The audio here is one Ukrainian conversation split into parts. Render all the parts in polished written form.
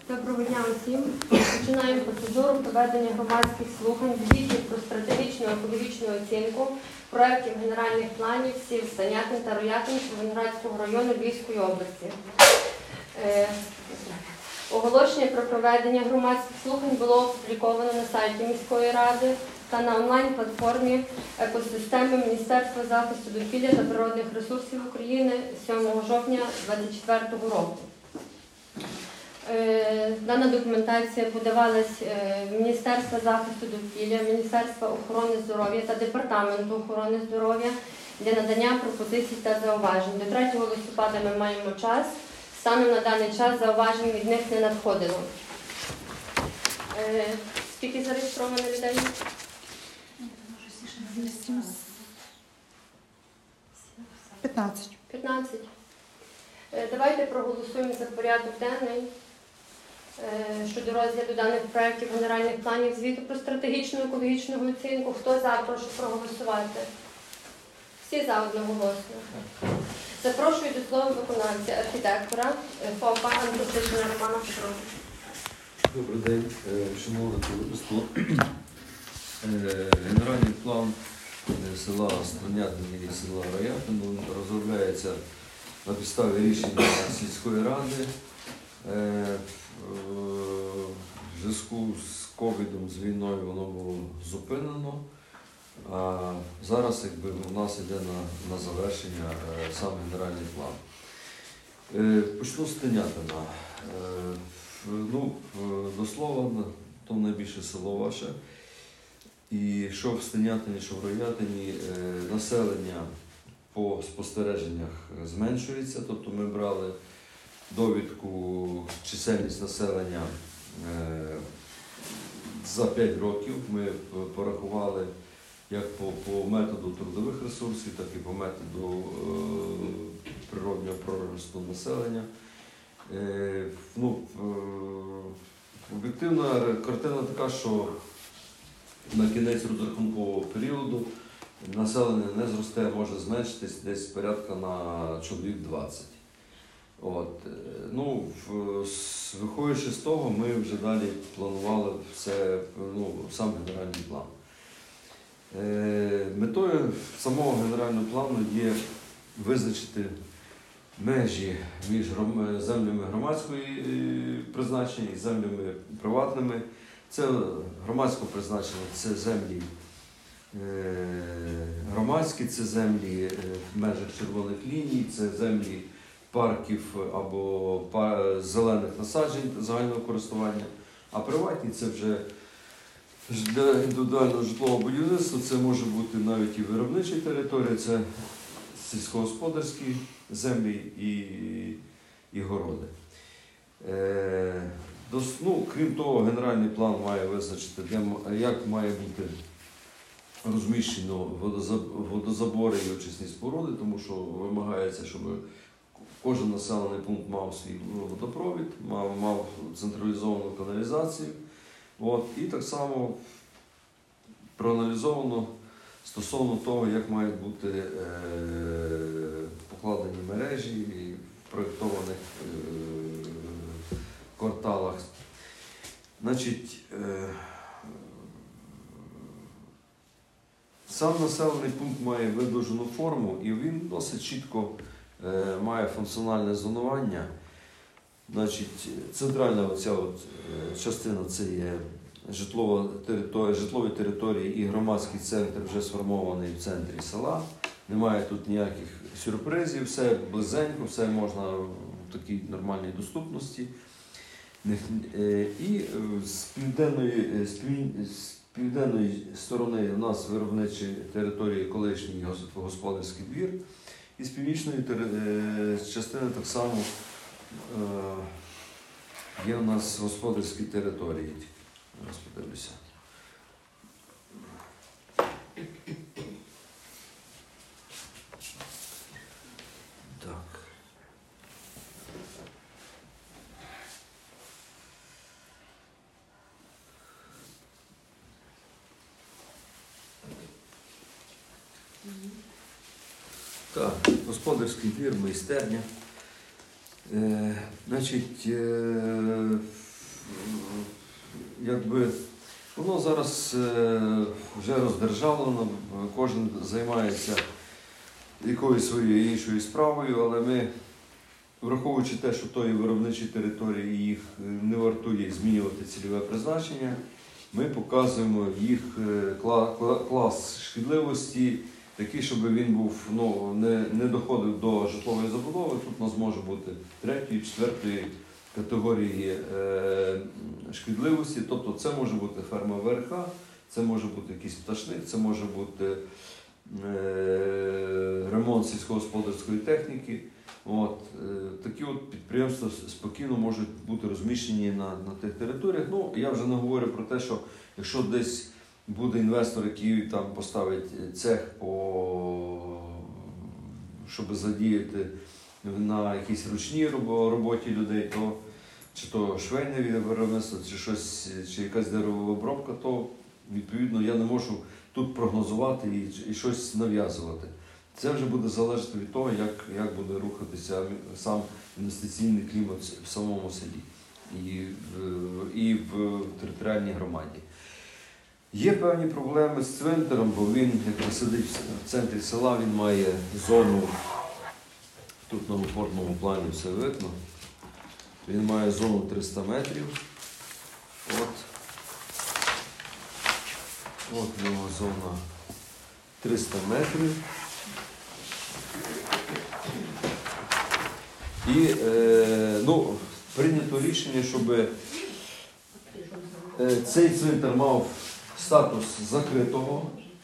Доброго дня усім. Починаємо процедуру проведення громадських слухань звітів про стратегічну екологічну оцінку проєктів генеральних планів сіл Станятин та Роятин Червоноградського району Львівської області. Оголошення про проведення громадських слухань було опубліковано на сайті міської ради та на онлайн-платформі екосистеми Міністерства захисту довкілля та природних ресурсів України 7 жовтня 2024 року. Дана документація подавалась Міністерства захисту довкілля, Міністерства охорони здоров'я та Департаменту охорони здоров'я для надання пропозицій та зауважень. До 3 листопада ми маємо час. Станом на даний час зауважень від них не надходило. Скільки зареєстровано людей? 15. 15. Давайте проголосуємо за порядок денний щодо розгляду даних проєктів генеральних планів звіту про стратегічну екологічну оцінку. Хто за, прошу проголосувати. Всі за одноголосно. Запрошую до слова виконавця, архітектора ФОПа Антропічна Романа Петровича. Добрий день, шановне товариство. Генеральний план села Станятин і села Роятин розробляється на підставі рішення сільської ради. В зв'язку з ковідом, з війною воно було зупинено, а зараз у нас йде на завершення сам генеральний план. Почну з Станятина. До слова, то найбільше село ваше. І що в Станятині, що в Роятині населення по спостереженнях зменшується. Тобто ми брали довідку чисельність населення за 5 років. Ми порахували як по методу трудових ресурсів, так і по методу природнього приросту населення. Об'єктивна картина така, що на кінець розрахункового періоду населення не зросте, може зменшитись десь порядка на чоловік 20. Виходячи з того, ми вже далі планували сам генеральний план. Метою самого генерального плану є визначити межі між землями громадської призначення і землями приватними. Це громадського призначення, це землі громадські, це землі в межах червоних ліній, це землі парків або зелених насаджень загального користування. А приватні це вже для індивідуального житлового будівництва, це може бути навіть і виробничі території, це сільськогосподарські землі і городи. Крім того, генеральний план має визначити, як має бути розміщено водозабори і очисні споруди, тому що вимагається, щоб кожен населений пункт мав свій водопровід, мав централізовану каналізацію. І так само проаналізовано стосовно того, як мають бути покладені мережі і в проєктованих кварталах. Сам населений пункт має видовжену форму і він досить чітко має функціональне зонування. Центральна частина це є житлові території і громадський центр вже сформований в центрі села. Немає тут ніяких сюрпризів, все близенько, все можна в такій нормальній доступності. І з південної сторони у нас виробничі території, колишній господарський двір. І з північної частини так само є у нас господарські території. Зараз подивлюся. Так, господарський двір, майстерня. якби, воно зараз вже роздержавлено, кожен займається якоюсь своєю іншою справою, але ми, враховуючи те, що тої виробничі території їх не вартує змінювати цільове призначення, ми показуємо їх клас шкідливості, такий, щоб він був, не доходив до житлової забудови. Тут у нас може бути 3-ї, 4-ї категорії шкідливості. Тобто це може бути ферма ВРХ, це може бути якийсь пташник, це може бути ремонт сільськогосподарської техніки. Такі підприємства спокійно можуть бути розміщені на тих територіях. Я вже не говорю про те, що якщо десь буде інвестор, який там поставить цех, щоб задіяти на якійсь ручній роботі людей, то чи то швейне виробництво, чи якась деревообробка, то відповідно я не можу тут прогнозувати і щось нав'язувати. Це вже буде залежати від того, як буде рухатися сам інвестиційний клімат в самому селі і в територіальній громаді. Є певні проблеми з цвинтарем, бо він, як сидить в центрі села, він має зону, тут на опорному плані все видно, він має зону 300 метрів. От його зона 300 метрів. І прийнято рішення, щоб цей цвинтар мав статус закритого.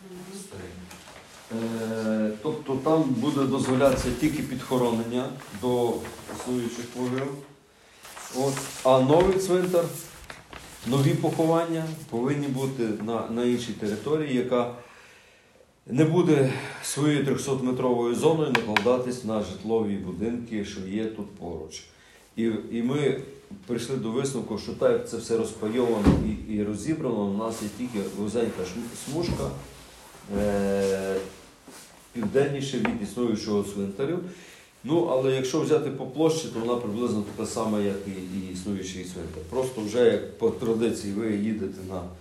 Тобто там буде дозволятися тільки підхоронення до існуючих могил. А новий цвинтар, нові поховання повинні бути на іншій території, яка не буде своєю 300-метровою зоною накладатись на житлові будинки, що є тут поруч. І ми прийшли до висновку, що так як це все розпайовано і розібрано, у нас є тільки вузенька смужка південніше від існуючого цвинтарю. Але якщо взяти по площі, то вона приблизно така сама, як і існуючий цвинтар. Просто вже як по традиції ви їдете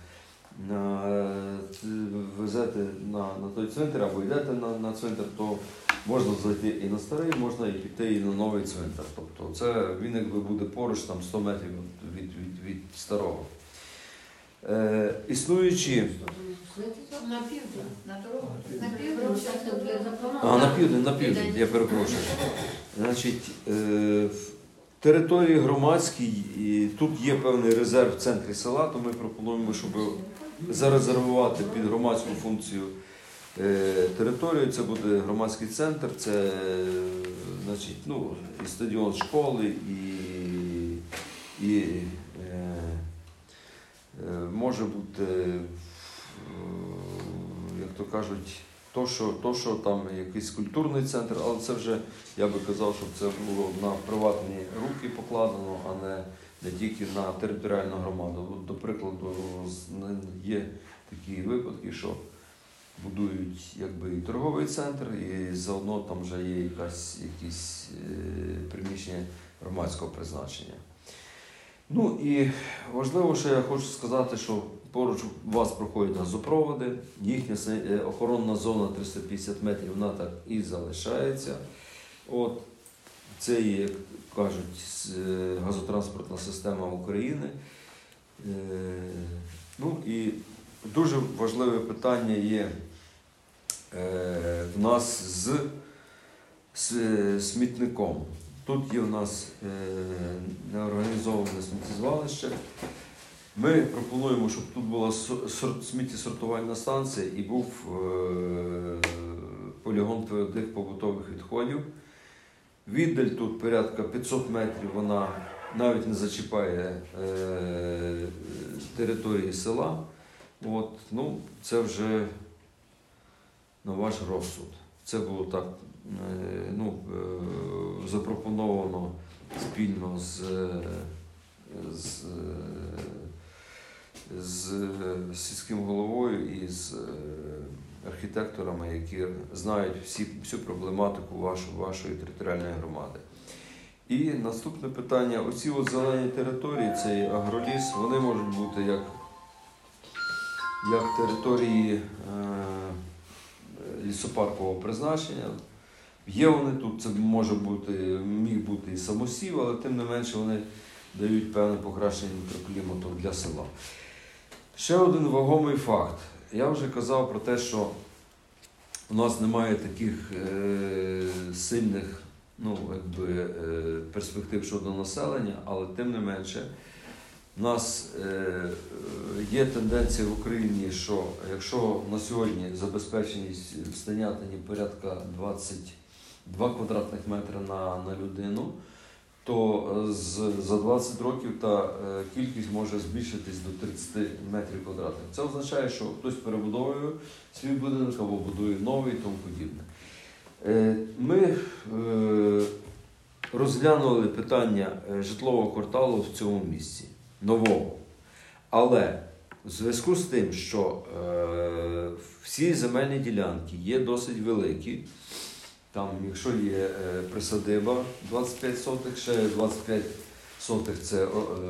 везете на той цвинтар або йдете на цвинтар, то можна зайти і на старий, можна і піти і на новий цвинтар. Тобто він якби буде поруч 100 метрів від старого. Існуючі... На південь, на дорогу. На південь, я перепрошую. Значить, території громадські, тут є певний резерв в центрі села, то ми пропонуємо, щоб зарезервувати під громадську функцію територію. Це буде громадський центр, це і стадіон школи, і може бути, як то кажуть, то, що там якийсь культурний центр, але це вже, я би казав, щоб це було на приватні руки покладено, а не тільки на територіальну громаду. До прикладу, є такі випадки, що будують якби і торговий центр, і заодно там вже є якісь приміщення громадського призначення. І важливо, що я хочу сказати, що поруч у вас проходять газопроводи, їхня охоронна зона 350 метрів, вона так і залишається. Це є, як кажуть, газотранспортна система України. І дуже важливе питання є в нас з смітником. Тут є в нас неорганізоване сміттєзвалище. Ми пропонуємо, щоб тут була сміттєсортувальна станція і був полігон твердих побутових відходів. Віддаль тут порядка 500 метрів, вона навіть не зачіпає території села. Це вже на ваш розсуд. Це було так запропоновано спільно з сільським головою і з архітекторами, які знають всю проблематику вашої територіальної громади. І наступне питання. Оці от зелені території, цей агроліс, вони можуть бути як території лісопаркового призначення. Є вони тут, це міг бути і самосів, але тим не менше вони дають певне покращення мікроклімату для села. Ще один вагомий факт. Я вже казав про те, що у нас немає таких сильних перспектив щодо населення, але тим не менше у нас є тенденція в Україні, що якщо на сьогодні забезпеченість в Снятині порядка 22 квадратних метри на людину, то за 20 років та кількість може збільшитись до 30 метрів квадратних. Це означає, що хтось перебудовує свій будинок або будує новий і тому подібне. Ми розглянули питання житлового кварталу в цьому місці, нового. Але в зв'язку з тим, що всі земельні ділянки є досить великі, там, якщо є присадиба 25 сотих, ще 25 сотих це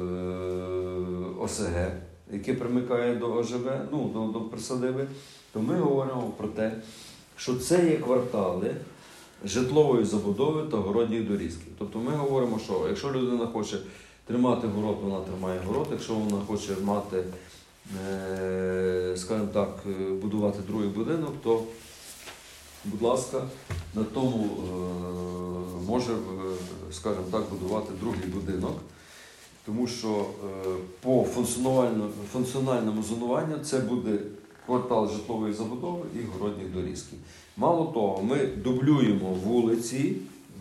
ОСГ, яке примикає до ОЖБ, до присадиби, то ми говоримо про те, що це є квартали житлової забудови та городніх дорізків. Тобто ми говоримо, що якщо людина хоче тримати город, вона тримає город, якщо вона хоче мати, скажімо так, будувати другий будинок, то будь ласка, на тому може, скажімо так, будувати другий будинок, тому що по функціональному зонуванню це буде квартал житлової забудови і городних дорізків. Мало того, ми дублюємо вулиці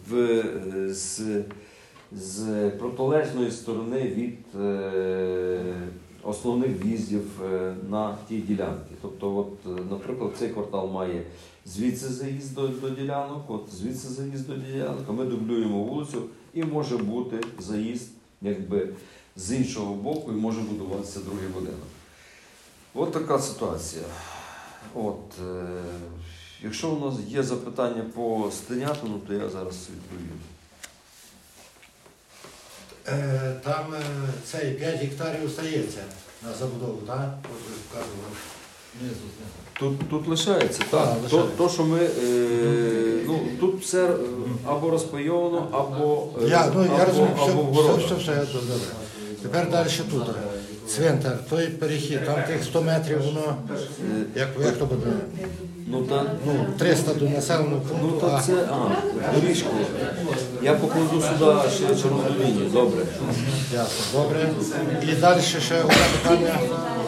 з протилежної сторони від основних в'їздів на ті ділянки. Тобто, наприклад, цей квартал має звідси заїзд до ділянок, звідси заїзд до ділянок, а ми дублюємо вулицю і може бути заїзд з іншого боку і може будуватися другий будинок. От така ситуація. Якщо у нас є запитання по Снятину, то я зараз відповім. Там цей 5 гектарів остається на забудову, так? Тут лишається, так. То, що ми, тут все або розпайовано, або розумію, все, добре. Тепер далі тут. Цвинтар, той перехід, там тих 100 метрів, воно, як то буде? 300 до населеного пункту. То це, доріжку. Я покладу сюди ще червону лінію, добре. Ясно, добре. І далі ще одне питання.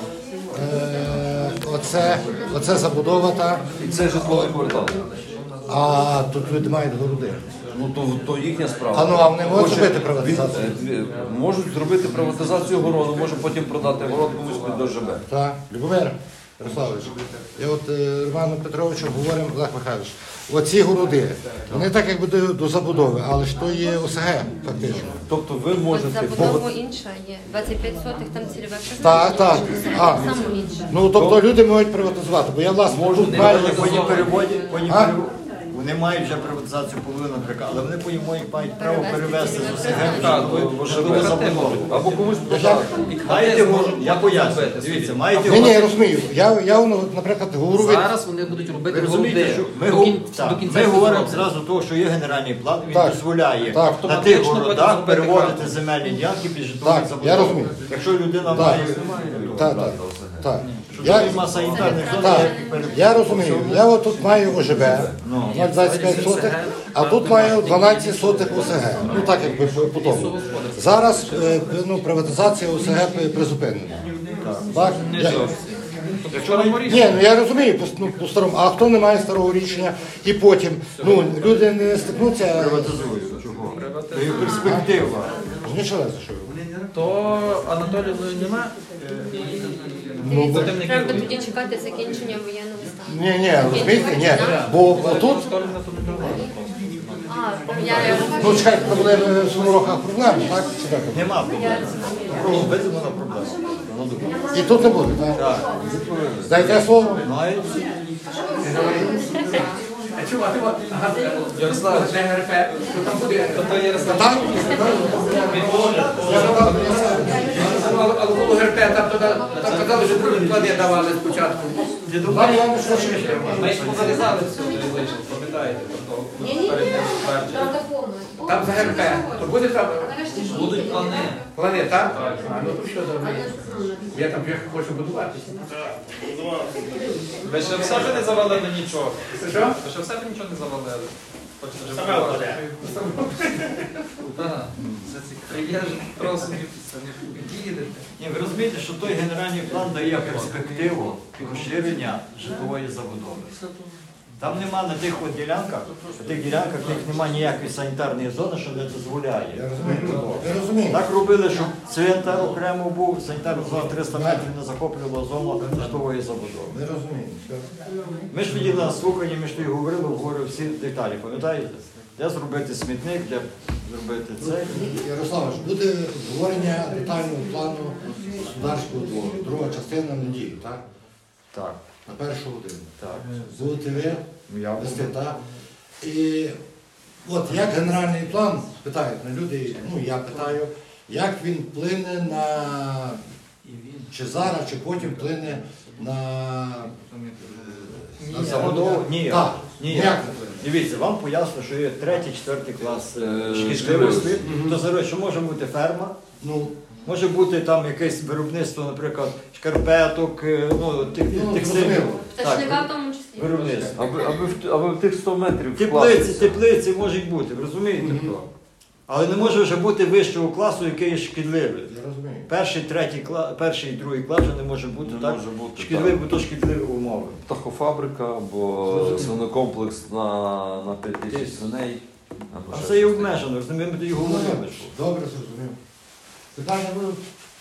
Оце забудова, так? І це житловий квартал. А тут люди мають городи. То їхня справа. А вони можуть зробити приватизацію? Можуть зробити приватизацію городу, може потім продати город комусь під ОЖБ. Так, Любомир Ярославович, я Роману Петровичу говоримо, Олег Михайлович, оці городи, вони так якби до забудови, але ж то є ОСГ фактично. Тобто ви можете... Забудова інша є. 25 сотих там цільове призначення. Так. Саме інше. Тобто люди можуть приватизувати, бо я власне тут маю... Вони мають вже приватизацію половину, але вони мають право перевести з ОСГ до забудови. Або комусь продати. Я поясню. Дивіться, маєте... Ні, я розумію. Я, наприклад, говорю... Зараз вони будуть робити городи. Ми говоримо зразу того, що є генеральний план, він дозволяє на тих городах переводити земельні ділянки під житлові забудови. Я розумію. Якщо людина має... Так. Я Я розумію. Я тут маю ОЖБ, 0,25 сотих, а тут маю 12 сотих ОСГ. Так якби по тому. Зараз приватизація ОСГ призупинена. Так? Ні, я розумію по старому. А хто не має старого рішення і потім люди не стикнуться. приватизують. Чого? Це є перспектива. Нічого за що. То Анатолію нема. Треба тоді чекати закінчення воєнного стану. Ні, розумієте? Бо тут... Чекайте, проблеми в Суморохах проблеми, так? Нема проблем. Безумовно проблема. І тут не буде, так? Дайте слово. Ярослав, Це ГРП, то там буде. то Ярослав. Так? А було ГРП, там казали, що другі плани давали спочатку. Ми ж позалізали всюди і вийшов, пам'ятаєте? Тобто, перед тим ствердженням. Там за ГРП. То буде там Будуть плани. плани, так? А, ну то що добре. Я там вже хочу будуватися. Ви ще в себе не завалили нічого. Що? Ви ще в себе нічого не завалили. Хочете вже будувати? Так. Це цікаво. Я ж просто не їдете. Ні, ви розумієте, що той генеральний план дає перспективу розширення житлової забудови. Там нема на тих от ділянках, на тих ділянках в них немає ніякої санітарної зони, що не дозволяє. Я розумію. Так робили, щоб цвинтар окремо був, санітарна зона 300 метрів не захоплювала зону житлової забудови. Не розумію. Ми ж тоді на слуханні, ми ж тоді говорили всі деталі, пам'ятаєте? Де зробити смітник, де зробити це. Ярославович, буде обговорення детального плану господарського двору. Друга частина неділі, так? Так, На першу годину. так. Будете ви Я вести, так? І от як генеральний план, питають на люди, ну я питаю, як він вплине на, чи зараз, чи потім вплине на Забудову? Ні. Так, Ні. ніяк не вплине. Дивіться, вам поясню, що є 3-4 клас шкідливості. шкідливості. То зараз, що може бути ферма, Ну, може бути там якесь виробництво, наприклад, шкарпеток, ну, текстилів. зрозуміло. Пташника в тому числі. Виробництво. Аби в тих 100 метрів Теплиці можуть бути, ви розумієте? Але не може вже бути вищого класу, який є шкідливий. Я розумію. Перший і другий клас вже не може бути Не так. може бути, Шкідливі, так. бо то шкідливі умови. птахофабрика або свинокомплекс на 5 тисяч свиней. або А ще це є щось таке. обмежено, розуміємо, ми тоді говорили. що. Добре, зрозумів. Питання будуть?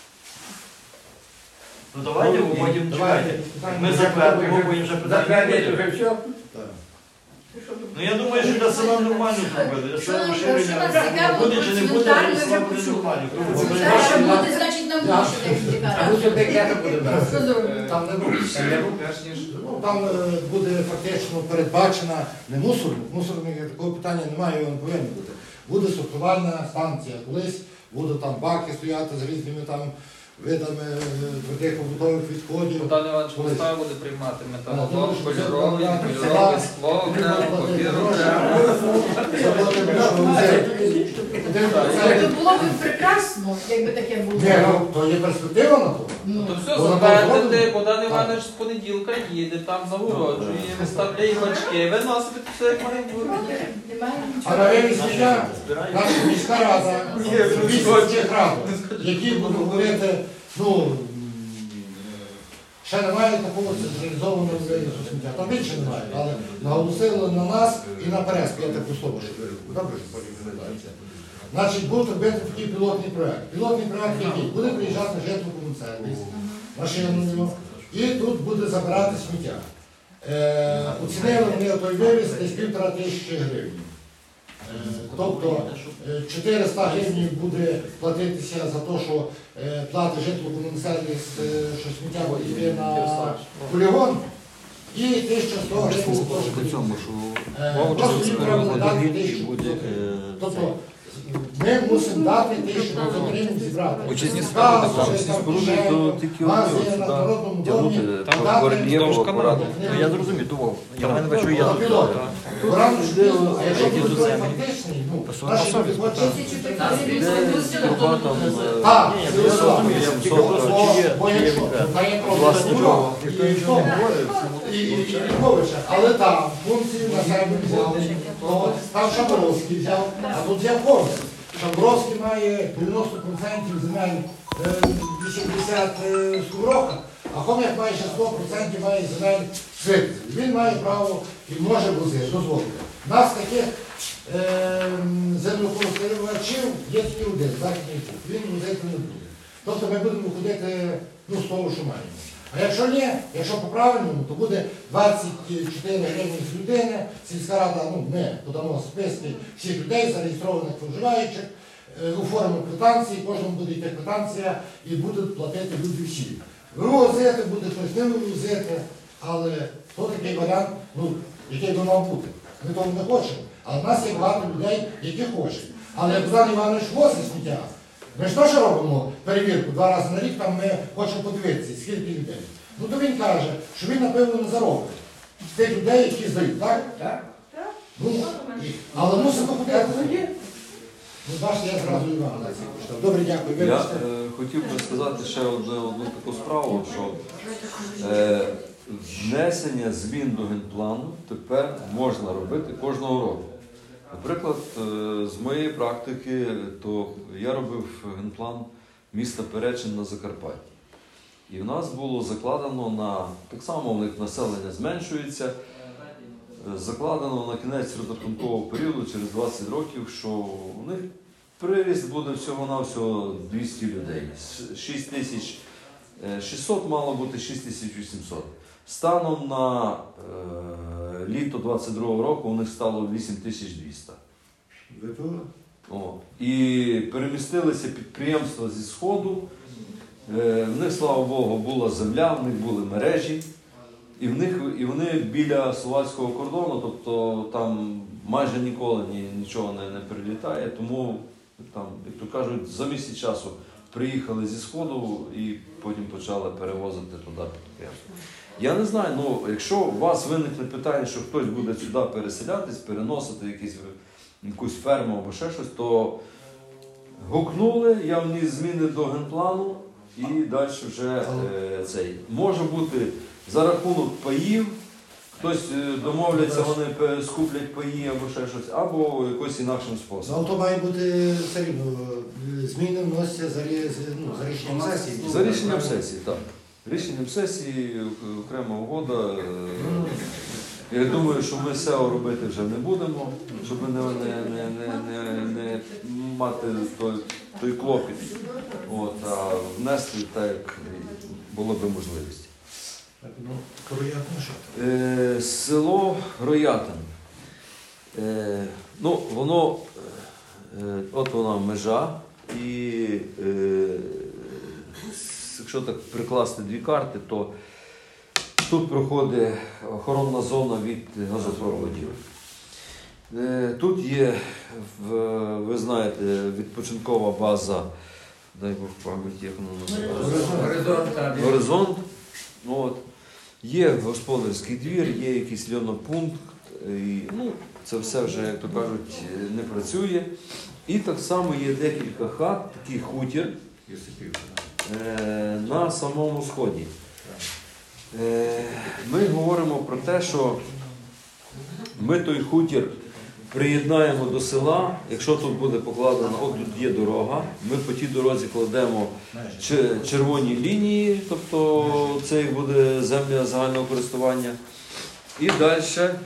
Ну давайте, бо потім чекайте. Ми затвердимо, бо вже питання Затвердити буде. вже все. Так. Ну я думаю, що для села нормально зробили. Для села розширення буде чи не буде, для села буде нормально. Якщо буде, значить нам Я- буде. А ну сюди кето буде брати. Там не буде. Ну, там буде фактично передбачена не мусорник такого питання немає, його не повинно бути. Буде сортувальна станція. Колись будуть там баки стояти з різними там видами твердих побутових відходів. Богдан Іванович Колись. Мостав буде приймати Ну, металолом, тому що це кольоровий, там, кольорове так, скло, окремо, Треба папір платити окремо. Це було б прекрасно, якби таке було. Ні, ну, то є перспектива на то. То все, Вона затвердити, зроблена? Богдан Так. Іванович з понеділка їде, там загороджує, виставляє гачки, виносить все як має бути. Немає А нічого. на вивісення наша міська рада, вісімчих рад, які будуть говорити, ну, ще немає такого централізованого вивізу сміття. Там більше немає, але наголосили на нас і на Переспі, я так слово, що добре, що потім виглядається. Значить, будуть робити такий пілотний проєкт. Пілотний проєкт який? Буде приїжджати житлово-комунальний машиною, і тут буде забирати сміття. Оцінили вони той вивіз десь 1500 гривень. Тобто 400 гривень буде платитися за те, що платить житлово-комунальний, що сміття йде на полігон, і 1100 гривень за те, що По цьому, що просто їм треба буде дати 1500. Тобто ми мусимо дати 1500 гривень зібрати. Очисні Газ, споруди, щось там споруди, то тільки газ от є сюди на народному домі, тягнути дати по рельєфу акуратно. Ну, я зрозумів, того. Я мене бачу, я тут. Рано чи пізно, а якщо буде фактичний, ну, наші люди хочуть. Так, Тільки просто чи є власне чого. і Львовича. Але там функцію на себе взяли. Там Шаборовський взяв, а тут взяв Хомець. Шаборовський має 90% земель 80 Скумрока, а Хом'як має ще 100% має земель Свитки. Він має право і може дозволити. У нас таких землекористувачів є тільки один, Західний Буг. Він возити не буде. Тобто ми будемо ходити з того, що маємо. А якщо ні, якщо по-правильному, то буде 24 гривні з людини, сільська рада, ми подамо списки всіх людей, зареєстрованих проживаючих, оформимо квитанції, кожному буде йти квитанція і будуть платити люди всі. Вивозити, буде хтось не вивозити, але то такий варіант, який би мав бути. Ми того не хочемо. Але в нас є багато людей, які хочуть. Але Богдан Іванович возить сміття. Ми ж теж робимо перевірку 2 рази на рік, там ми хочемо подивитися, скільки людей. Ну то він каже, що він, напевно, не заробить з тих людей, які здають, так? Так. Ну, але мусимо ходити. Ну, бачите, я зразу Івана на це почитав. Добре, дякую. Я Вибачте. хотів би сказати ще одну таку справу, що внесення змін до генплану тепер можна робити кожного року. Наприклад, з моєї практики, то я робив генплан міста Перечин на Закарпатті. І в нас було закладено на, так само у них населення зменшується, закладено на кінець розрахункового періоду, через 20 років, що у них приріст буде всього-навсього 200 людей. 6600 мало бути 6800. Станом на літо 22-го року у них стало 8200. О. І перемістилися підприємства зі Сходу. В них, слава Богу, була земля, в них були мережі. І вони біля словацького кордону, тобто там майже ніколи нічого не прилітає, тому там, як то кажуть, за місяць часу приїхали зі Сходу і потім почали перевозити туди підприємство. Я не знаю, ну якщо у вас виникне питання, що хтось буде сюди переселятись, переносити якусь ферму або ще щось, то гукнули, я вніс зміни до генплану і далі вже цей. Може бути за рахунок паїв, хтось домовляться, вони скуплять паї або ще щось, або якось інакшим способом. Ну, то має бути все рівно. Зміни вносяться за рішенням сесії. За рішенням сесії, так. Рішенням сесії, окрема угода. Я думаю, що ми СЕО робити вже не будемо, щоб не мати той клопіт, а внести так, як було б можливість. Село Роятин. Ну, воно, от вона межа, і якщо так прикласти 2 карти, то тут проходить охоронна зона від газопроводів. Тут є, ви знаєте, відпочинкова база, дай Бог пам'ять, як вона називається? Горизонт. От. Є господарський двір, є якийсь льонопункт, і, ну, це все вже, як то кажуть, не працює. І так само є декілька хат, такий хутір на самому сході. Ми говоримо про те, що ми той хутір приєднаємо до села, якщо тут буде покладено, от тут є дорога, ми по тій дорозі кладемо червоні лінії, тобто це буде земля загального користування. І далі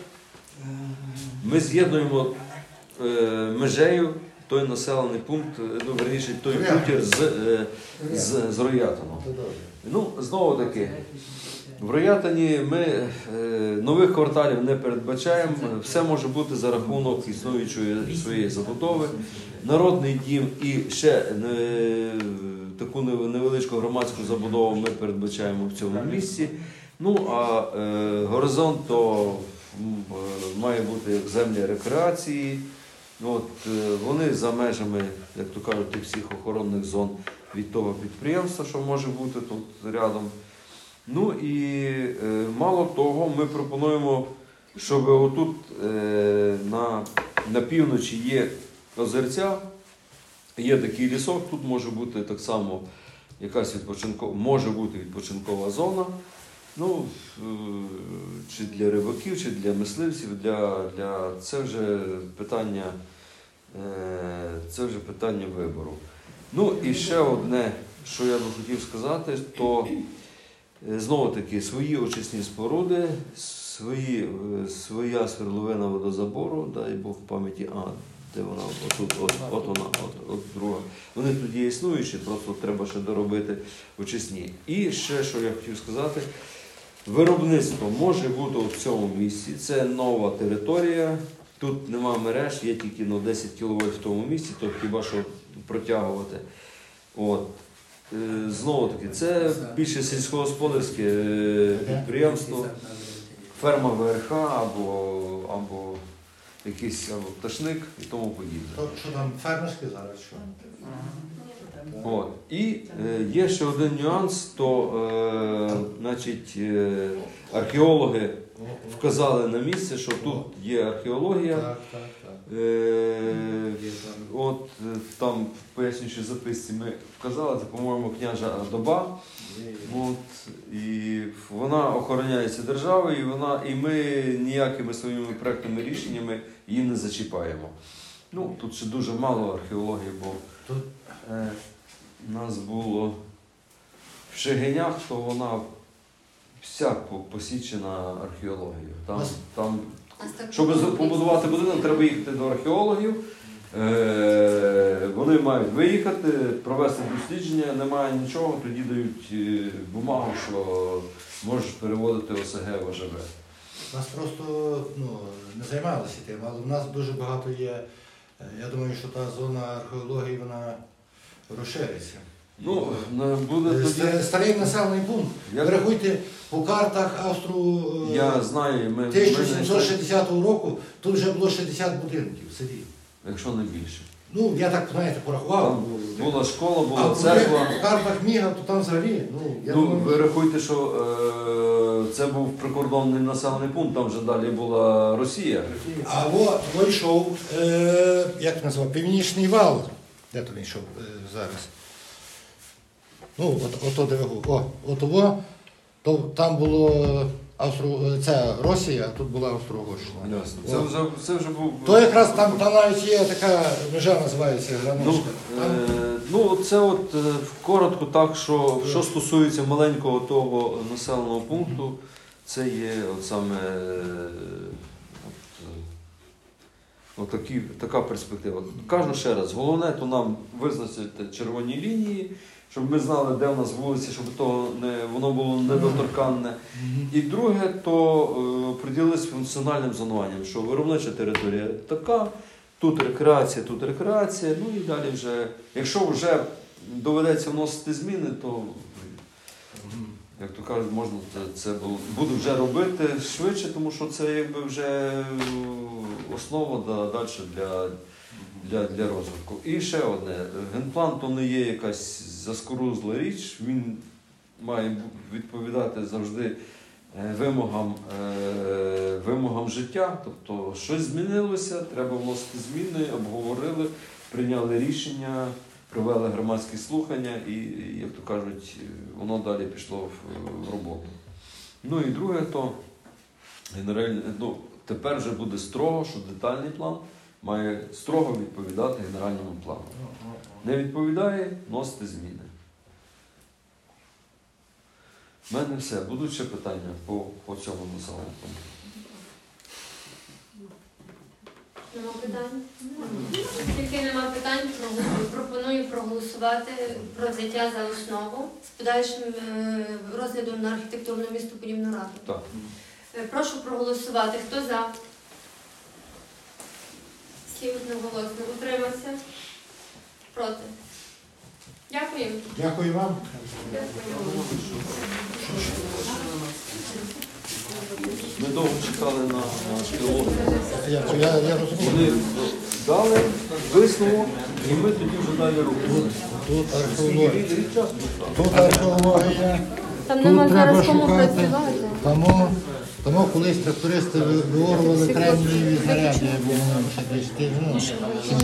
ми з'єднуємо межею той населений пункт, ну, верніше, той хутір з Роятином. Ну, знову таки, в Роятині ми нових кварталів не передбачаємо, все може бути за рахунок існуючої своєї забудови. Народний дім і ще таку невеличку громадську забудову ми передбачаємо в цьому місці. Ну, а горизонт то має бути як землі рекреації. От, вони за межами, як то кажуть, тих всіх охоронних зон від того підприємства, що може бути тут рядом. Ну і мало того, ми пропонуємо, щоб отут на півночі є озерця, є такий лісок, тут може бути так само якась відпочинкова зона. Ну, чи для рибаків, чи для мисливців, це вже питання вибору. Ну і ще одне, що я би хотів сказати, то знову-таки свої очисні споруди, своя свердловина водозабору, дай Бог в пам'яті, де вона, от вона, от друга. Вони тут є існуючі, просто треба ще доробити очисні. І ще, що я хотів сказати, виробництво може бути в цьому місці, це нова територія, тут нема мереж, є тільки 10 кВт в тому місці, то хіба що протягувати. От. Знову таки, це більше сільськогосподарське підприємство, ферма ВРХ або якийсь або пташник і тому подібне. То, що там фермерське зараз, що? От. І є ще один нюанс, то значить, археологи вказали на місце, що тут є археологія. Так. От там в пояснюючій записці ми вказали, це, по-моєму, княжа доба. От, і вона охороняється державою, і ми ніякими своїми проектними рішеннями її не зачіпаємо. Ну, тут ще дуже мало археології, бо у нас було в Шегинях, то вона вся посічена археологією. Там, щоб побудувати будинок, треба їхати до археологів. Вони мають виїхати, провести дослідження, немає нічого, тоді дають бумагу, що можеш переводити ОСГ в ОЖБ. Нас просто не займалися тим, але в нас дуже багато є. Я думаю, що та зона археології, вона розшириться. Ну, буде тоді... Старий населений пункт. Ви рахуйте, по картах Я знаю, 1760 року тут вже було 60 будинків в селі. Якщо не більше. Ну, я так, знаєте, порахував. Там була школа, була а церква. А по картах Міга, то там взагалі, Ви рахуйте, що це був прикордонний населений пункт, там вже далі була Росія. А от йшов, як називав, Північний вал. Де то він йшов зараз? Ну, ото де ви то там було це Росія, а тут була Австро-Угорщина. Ясно. Це вже був... То якраз там навіть є така межа, називається Гранушка. Це от коротко так, що стосується маленького того населеного пункту, це є от саме така перспектива. Кажу ще раз, головне то нам визначити червоні лінії, щоб ми знали, де в нас вулиці, щоб воно було недоторканне. І друге, то приділилися функціональним зонуванням, що виробнича територія така, тут рекреація, ну і далі вже, якщо вже доведеться вносити зміни, то, як то кажуть, можна це буде вже робити швидше, тому що це якби вже основа далі для розвитку. І ще одне, генплан то не є якась заскорузла річ, він має відповідати завжди вимогам життя, тобто щось змінилося, треба вносити зміни, обговорили, прийняли рішення, провели громадські слухання і, як то кажуть, воно далі пішло в роботу. Ну і друге, то тепер вже буде строго, що детальний план має строго відповідати генеральному плану. Не відповідає – вносити зміни. У мене все. Будуть ще питання по цьому населеному пункту? Нема питань? Оскільки нема питань, пропоную проголосувати про взяття за основу з подальшим розглядом на архітектурну містобудівну раду. Так. Прошу проголосувати. Хто за? Всі одноголосно. Утримався? Проти? Дякую. Дякую вам. Ми довго чекали на археологію. Я розумію. Вони дали висновок, і ми тоді вже далі рухаємо. Тут археологія. Тут археологія. Там Тут нема треба зараз кому шукати. працювати. Тому колись трактористи виорували кремнієві заряди, бо вони ще десь